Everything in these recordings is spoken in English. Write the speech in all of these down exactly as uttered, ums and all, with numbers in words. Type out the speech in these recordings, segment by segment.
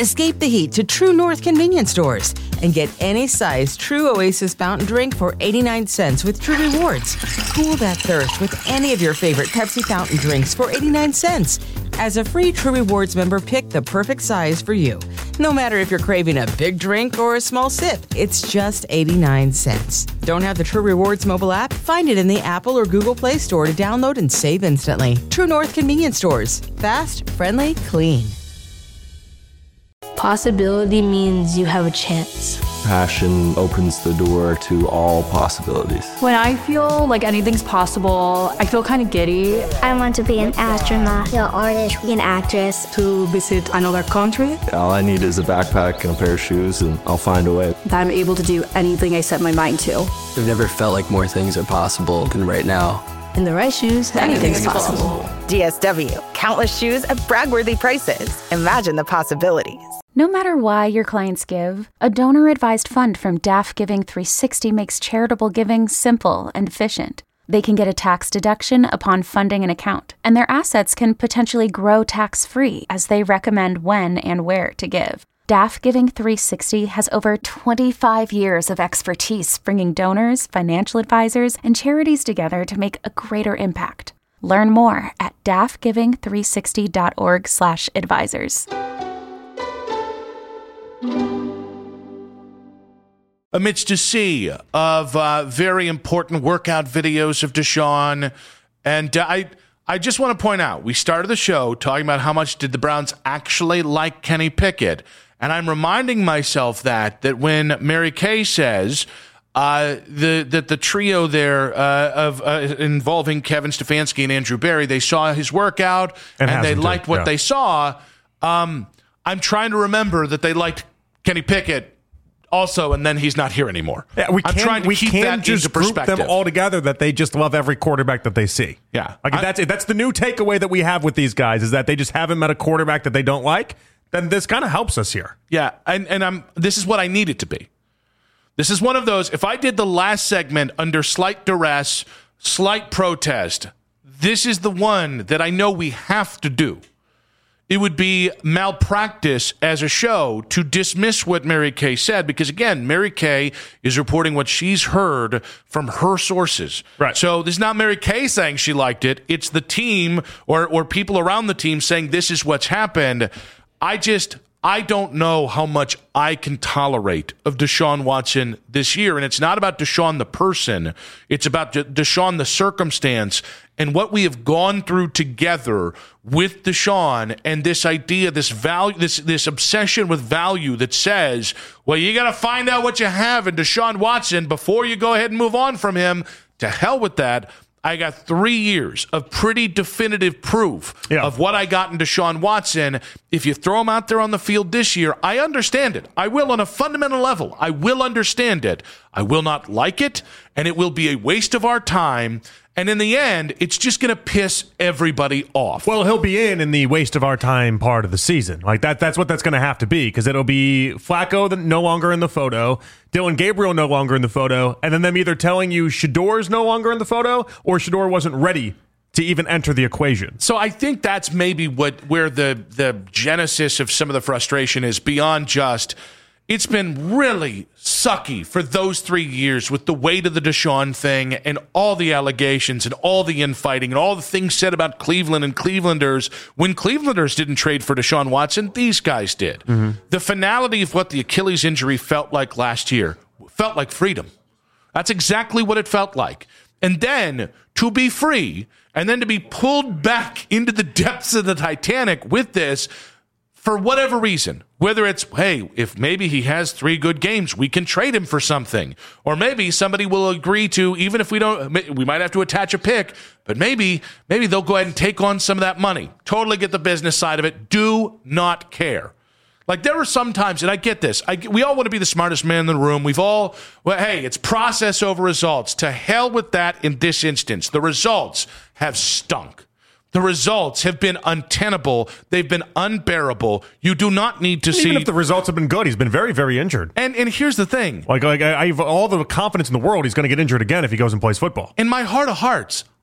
Escape the heat to True North convenience stores and get any size True Oasis fountain drink for eighty-nine cents with True Rewards. Cool that thirst with any of your favorite Pepsi fountain drinks for eighty-nine cents. As a free True Rewards member, pick the perfect size for you. No matter if you're craving a big drink or a small sip, it's just eighty-nine cents. Don't have the True Rewards mobile app? Find it in the Apple or Google Play Store to download and save instantly. True North convenience stores. Fast, friendly, clean. Possibility means you have a chance. Passion opens the door to all possibilities. When I feel like anything's possible, I feel kind of giddy. I want to be an astronaut, an artist, an actress. To visit another country. All I need is a backpack and a pair of shoes, and I'll find a way. That I'm able to do anything I set my mind to. I've never felt like more things are possible than right now. In the right shoes, anything's possible. D S W. Countless shoes at brag-worthy prices. Imagine the possibilities. No matter why your clients give, a donor-advised fund from D A F Giving three sixty makes charitable giving simple and efficient. They can get a tax deduction upon funding an account, and their assets can potentially grow tax-free as they recommend when and where to give. D A F Giving three sixty has over twenty-five years of expertise bringing donors, financial advisors, and charities together to make a greater impact. Learn more at daffgiving three sixty dot org slash advisors. Amidst a sea of uh, very important workout videos of Deshaun, and uh, I I just want to point out, we started the show talking about how much did the Browns actually like Kenny Pickett, and I'm reminding myself that that when Mary Kay says uh, the that the trio there uh, of uh, involving Kevin Stefanski and Andrew Berry, they saw his workout and, and they liked what yeah. they saw. Um, I'm trying to remember that they liked Kenny Pickett also, and then he's not here anymore. Yeah, we I'm can't, trying to we keep can't that just into group perspective. them all together that they just love every quarterback that they see. Yeah. Like I, that's it. That's the new takeaway that we have with these guys is that they just haven't met a quarterback that they don't like. Then this kind of helps us here. Yeah, and, and I'm. This is what I need it to be. This is one of those, if I did the last segment under slight duress, slight protest, this is the one that I know we have to do. It would be malpractice as a show to dismiss what Mary Kay said because, again, Mary Kay is reporting what she's heard from her sources. Right. So this is not Mary Kay saying she liked it. It's the team or or people around the team saying this is what's happened. I just, I don't know how much I can tolerate of Deshaun Watson this year. And it's not about Deshaun the person. It's about De- Deshaun the circumstance and what we have gone through together with Deshaun and this idea, this value, this this obsession with value that says, well, you got to find out what you have in Deshaun Watson before you go ahead and move on from him. To hell with that. I got three years of pretty definitive proof yeah. of what I got in Deshaun Watson. If you throw him out there on the field this year, I understand it. I will on a fundamental level. I will understand it. I will not like it, and it will be a waste of our time. And in the end, it's just going to piss everybody off. Well, he'll be in in the waste of our time part of the season. Like that. That's what that's going to have to be because it'll be Flacco that no longer in the photo, Dylan Gabriel no longer in the photo, and then them either telling you Shador's no longer in the photo or Shador wasn't ready to even enter the equation. So I think that's maybe what where the the genesis of some of the frustration is beyond just. It's been really sucky for those three years with the weight of the Deshaun thing and all the allegations and all the infighting and all the things said about Cleveland and Clevelanders. When Clevelanders didn't trade for Deshaun Watson, these guys did. Mm-hmm. The finality of what the Achilles injury felt like last year felt like freedom. That's exactly what it felt like. And then to be free and then to be pulled back into the depths of the Titanic with this for whatever reason, whether it's, hey, if maybe he has three good games, we can trade him for something. Or maybe somebody will agree to, even if we don't, we might have to attach a pick, but maybe, maybe they'll go ahead and take on some of that money. Totally get the business side of it. Do not care. Like there are some times, and I get this, I, we all want to be the smartest man in the room. We've all, well, hey, it's process over results. To hell with that in this instance. The results have stunk. The results have been untenable. They've been unbearable. You do not need to Even see. Even if the results have been good, he's been very, very injured. And and here's the thing. Like, like I have all the confidence in the world he's going to get injured again if he goes and plays football. In my heart of hearts,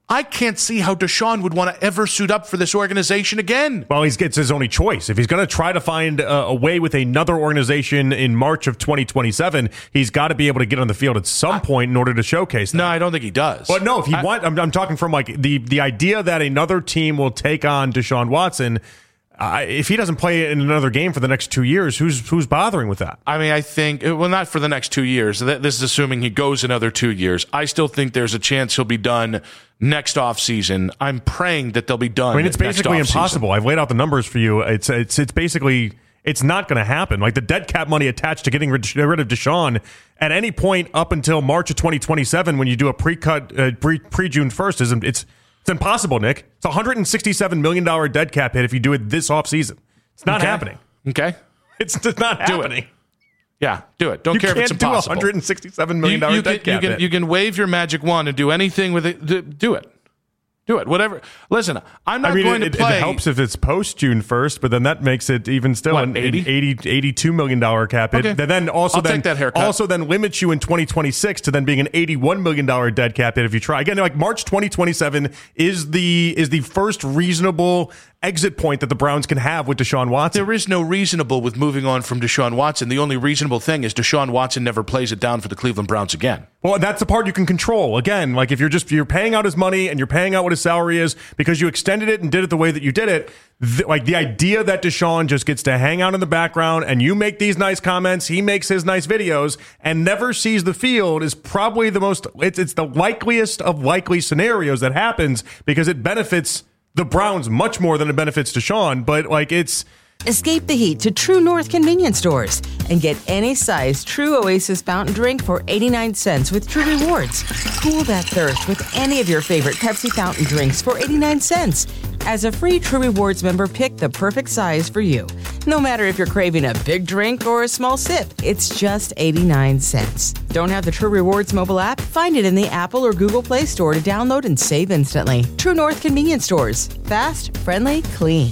I can't see how Deshaun would want to ever suit up for this organization again. Well, he's it's his only choice. If he's going to try to find a, a way with another organization in March of twenty twenty-seven, he's got to be able to get on the field at some I, point in order to showcase that. No, I don't think he does. But no, if he I, want, I'm, I'm talking from like the the idea that another team will take on Deshaun Watson. Uh, if he doesn't play in another game for the next two years, who's who's bothering with that? I mean, I think, well, not for the next two years. This is assuming he goes another two years. I still think there's a chance he'll be done next offseason. I'm praying that they'll be done. I mean, it's basically impossible. I've laid out the numbers for you. It's it's it's basically it's not going to happen. Like the dead cap money attached to getting rid, rid of Deshaun at any point up until March of twenty twenty-seven, when you do a pre-cut uh, pre pre June first, is it's. It's impossible, Nick. It's a one hundred sixty-seven million dollars dead cap hit if you do it this offseason. It's not okay. happening. Okay. It's just not do happening. It. Yeah, do it. Don't you care if it's impossible. You can't do a one hundred sixty-seven million dollars you, you dead can, cap you can, hit. You can wave your magic wand and do anything with it. Do, do it. Do it. Whatever. Listen, I'm not I mean, going it, to play. It helps if it's post June first, but then that makes it even still what, an eighty? eighty, eighty-two million dollars cap hit. Okay. That then also I'll then take that haircut. also then limits you in twenty twenty-six to then being an eighty-one million dollars dead cap hit if you try. Again, like March twenty twenty-seven is the is the first reasonable exit point that the Browns can have with Deshaun Watson. There is no reasonable with moving on from Deshaun Watson. The only reasonable thing is Deshaun Watson never plays it down for the Cleveland Browns again. Well, that's the part you can control. Again, like if you're just you're paying out his money and you're paying out what his salary is because you extended it and did it the way that you did it, th- like the idea that Deshaun just gets to hang out in the background and you make these nice comments, he makes his nice videos and never sees the field is probably the most, it's, it's the likeliest of likely scenarios that happens because it benefits the Browns much more than it benefits Deshaun, but like it's... Escape the heat to True North convenience stores and get any size True Oasis fountain drink for eighty-nine cents with True Rewards. Cool that thirst with any of your favorite Pepsi fountain drinks for eighty-nine cents. As a free True Rewards member, pick the perfect size for you. No matter if you're craving a big drink or a small sip, it's just eighty-nine cents. Don't have the True Rewards mobile app? Find it in the Apple or Google Play Store to download and save instantly. True North convenience stores. Fast, friendly, clean.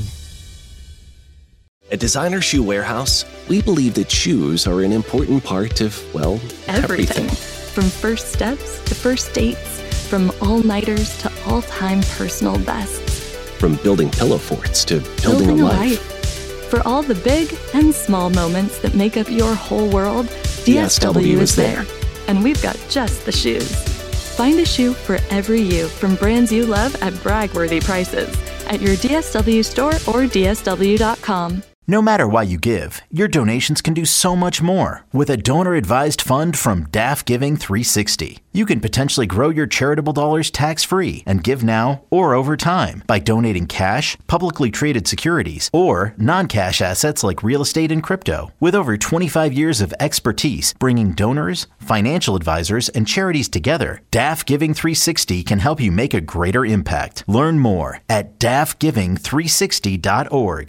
At Designer Shoe Warehouse, we believe that shoes are an important part of, well, everything. everything. From first steps to first dates, from all-nighters to all-time personal bests. From building pillow forts to building, building a, a life. life. For all the big and small moments that make up your whole world, D S W, D S W is there. there. And we've got just the shoes. Find a shoe for every you from brands you love at brag-worthy prices at your D S W store or D S W dot com. No matter what you give, your donations can do so much more with a donor-advised fund from D A F Giving three sixty. You can potentially grow your charitable dollars tax-free and give now or over time by donating cash, publicly traded securities, or non-cash assets like real estate and crypto. With over twenty-five years of expertise bringing donors, financial advisors, and charities together, D A F Giving three sixty can help you make a greater impact. Learn more at D A F giving three sixty dot org.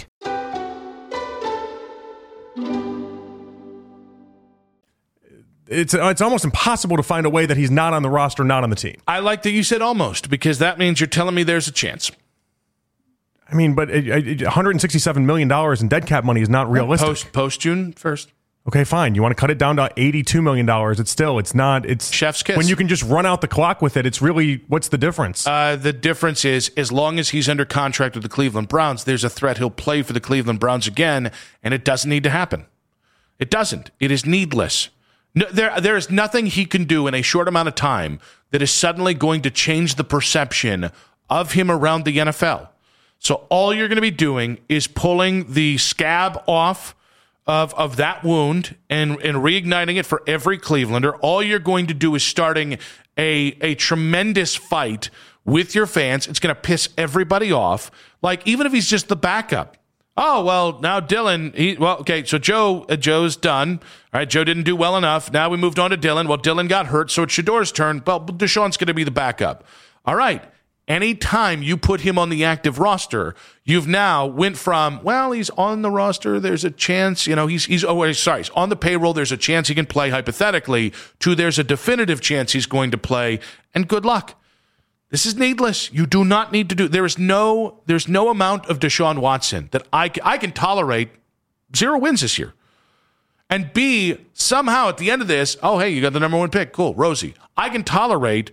It's it's almost impossible to find a way that he's not on the roster, not on the team. I like that you said almost, because that means you're telling me there's a chance. I mean, but it, it, one hundred sixty-seven million dollars in dead cap money is not realistic. Post, post June first. Okay, fine. You want to cut it down to eighty-two million dollars. It's still, it's not, it's... Chef's kiss. When you can just run out the clock with it, it's really, what's the difference? Uh, the difference is, as long as he's under contract with the Cleveland Browns, there's a threat he'll play for the Cleveland Browns again, and it doesn't need to happen. It doesn't. It is needless. No, there, there is nothing he can do in a short amount of time that is suddenly going to change the perception of him around the N F L. So all you're going to be doing is pulling the scab off of, of that wound and, and reigniting it for every Clevelander. All you're going to do is starting a, a tremendous fight with your fans. It's going to piss everybody off. Like, even if he's just the backup. Oh, well, now Dylan, he, well, okay, so Joe, uh, Joe's done. All right, Joe didn't do well enough. Now we moved on to Dylan. Well, Dylan got hurt, so it's Shador's turn. Well, Deshaun's going to be the backup. All right, anytime you put him on the active roster, you've now went from, well, he's on the roster, there's a chance, you know, he's, he's oh, sorry, he's on the payroll, there's a chance he can play hypothetically, to there's a definitive chance he's going to play, and good luck. This is needless. You do not need to do. There is no. There's no amount of Deshaun Watson that I can, I can tolerate. Zero wins this year, and B, somehow at the end of this, oh hey, you got the number one pick. Cool, Rosie. I can tolerate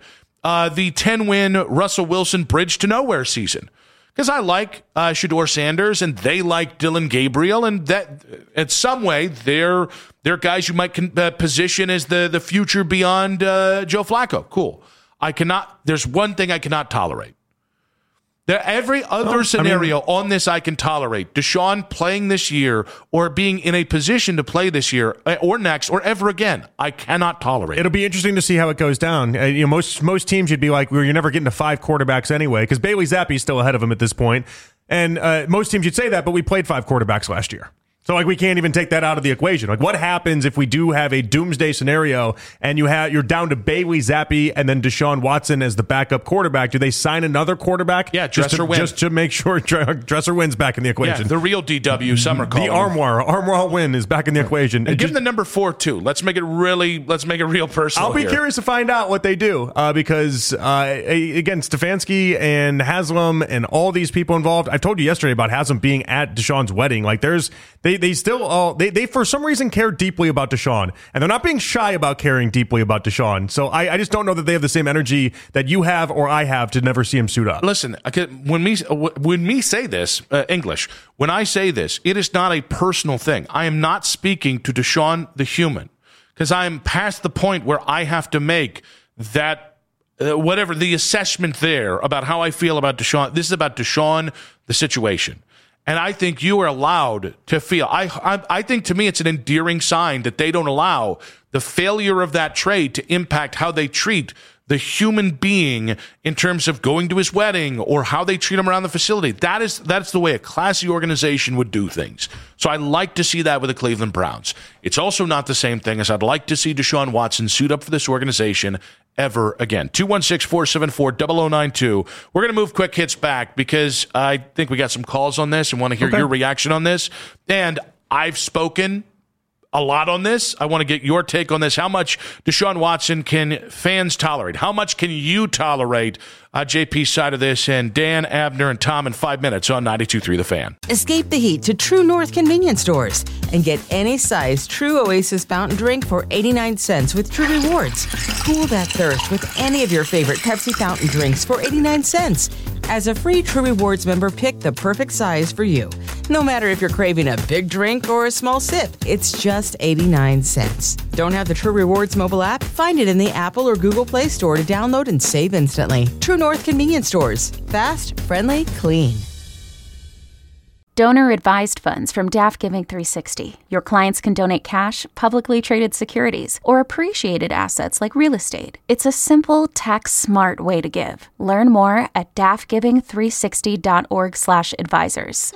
uh, the ten-win Russell Wilson bridge to nowhere season. Because I like uh, Shedeur Sanders, and they like Dillon Gabriel, and that in some way they're they're guys you might con- uh, position as the the future beyond uh, Joe Flacco. Cool. I cannot. There's one thing I cannot tolerate. There, every other oh, scenario I mean, on this I can tolerate. Deshaun playing this year or being in a position to play this year or next or ever again. I cannot tolerate. It'll be interesting to see how it goes down. Uh, you know, most most teams you'd be like, well, you're never getting to five quarterbacks anyway, because Bailey Zappe's still ahead of him at this point. And uh, most teams you'd say that, but we played five quarterbacks last year. So, like, we can't even take that out of the equation. Like, what happens if we do have a doomsday scenario and you have you're down to Bailey Zappe and then Deshaun Watson as the backup quarterback? Do they sign another quarterback? Yeah, just Dresser to, Wynn. just to make sure Dresser Wynn's back in the equation. Yeah, the real D W, some are calling the Armoire, Armoire Wynn is back in the equation. And, and give just, them the number four too. Let's make it really. Let's make it real personal. I'll be here. curious to find out what they do uh, because uh, again, Stefanski and Haslam and all these people involved. I told you yesterday about Haslam being at Deshaun's wedding. Like, there's they they still all. They, they, for some reason, care deeply about Deshaun, and they're not being shy about caring deeply about Deshaun. So I, I just don't know that they have the same energy that you have or I have to never see him suit up. Listen, when me when me say this, uh, English, when I say this, it is not a personal thing. I am not speaking to Deshaun the human, because I am past the point where I have to make that, uh, whatever, the assessment there about how I feel about Deshaun. This is about Deshaun, the situation. And I think you are allowed to feel. I, I I think to me it's an endearing sign that they don't allow the failure of that trade to impact how they treat the human being in terms of going to his wedding or how they treat him around the facility. That is that's the way a classy organization would do things. So I like to see that with the Cleveland Browns. It's also not the same thing as I'd like to see Deshaun Watson suit up for this organization ever again. two one six, four seven four, zero zero nine two. We're going to move quick hits back because I think we got some calls on this and want to hear okay. your reaction on this. And I've spoken a lot on this. I want to get your take on this. How much Deshaun Watson can fans tolerate? How much can you tolerate uh, J P's side of this? And Dan, Abner, and Tom in five minutes on ninety-two point three The Fan. Escape the heat to True North convenience stores and get any size True Oasis fountain drink for eighty-nine cents with True Rewards. Cool that thirst with any of your favorite Pepsi fountain drinks for eighty-nine cents. As a free True Rewards member, pick the perfect size for you. No matter if you're craving a big drink or a small sip, it's just eighty-nine cents. Don't have the True Rewards mobile app? Find it in the Apple or Google Play Store to download and save instantly. True North convenience stores. Fast, friendly, clean. Donor advised funds from D A F Giving three sixty. Your clients can donate cash, publicly traded securities, or appreciated assets like real estate. It's a simple, tax-smart way to give. Learn more at D A F giving three sixty dot org slash advisors.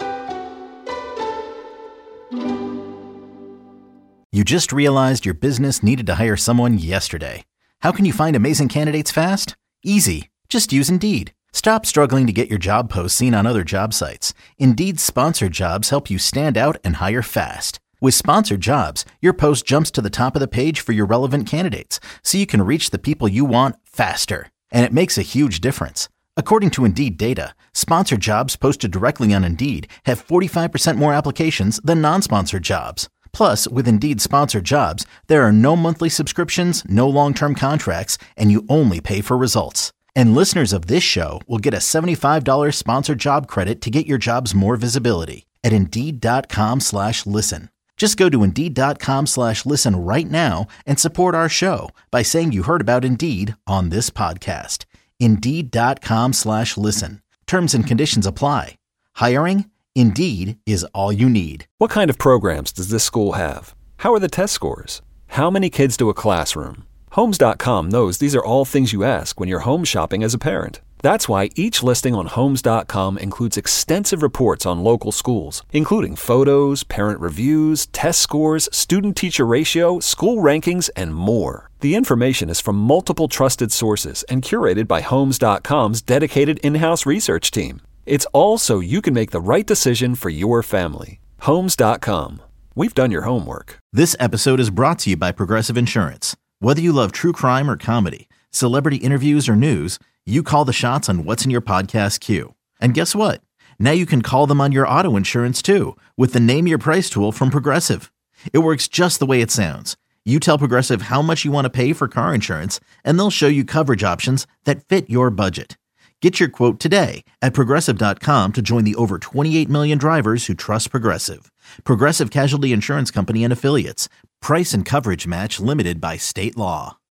You just realized your business needed to hire someone yesterday. How can you find amazing candidates fast? Easy. Just use Indeed. Stop struggling to get your job posts seen on other job sites. Indeed's sponsored jobs help you stand out and hire fast. With sponsored jobs, your post jumps to the top of the page for your relevant candidates, so you can reach the people you want faster. And it makes a huge difference. According to Indeed data, sponsored jobs posted directly on Indeed have forty-five percent more applications than non-sponsored jobs. Plus, with Indeed sponsored jobs, there are no monthly subscriptions, no long-term contracts, and you only pay for results. And listeners of this show will get a seventy-five dollars sponsored job credit to get your jobs more visibility at Indeed.com slash listen. Just go to Indeed.com slash listen right now and support our show by saying you heard about Indeed on this podcast. Indeed.com slash listen. Terms and conditions apply. Hiring? Indeed is all you need. What kind of programs does this school have? How are the test scores? How many kids do a classroom? Homes dot com knows these are all things you ask when you're home shopping as a parent. That's why each listing on Homes dot com includes extensive reports on local schools, including photos, parent reviews, test scores, student-teacher ratio, school rankings, and more. The information is from multiple trusted sources and curated by Homes dot com's dedicated in-house research team. It's all so you can make the right decision for your family. Homes dot com. We've done your homework. This episode is brought to you by Progressive Insurance. Whether you love true crime or comedy, celebrity interviews or news, you call the shots on what's in your podcast queue. And guess what? Now you can call them on your auto insurance too with the Name Your Price tool from Progressive. It works just the way it sounds. You tell Progressive how much you want to pay for car insurance, and they'll show you coverage options that fit your budget. Get your quote today at Progressive dot com to join the over twenty-eight million drivers who trust Progressive. Progressive Casualty Insurance Company and Affiliates. Price and coverage match limited by state law.